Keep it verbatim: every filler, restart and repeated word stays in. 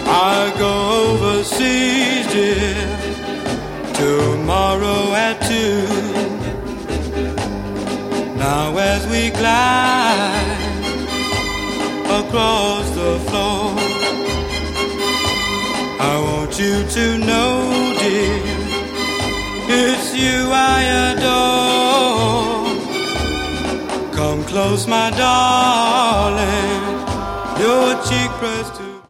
I go overseas, dear, tomorrow at two. Now as we glide across the floor, I want you to know, dear, it's you I adore. Come close, my darling, your cheek pressed to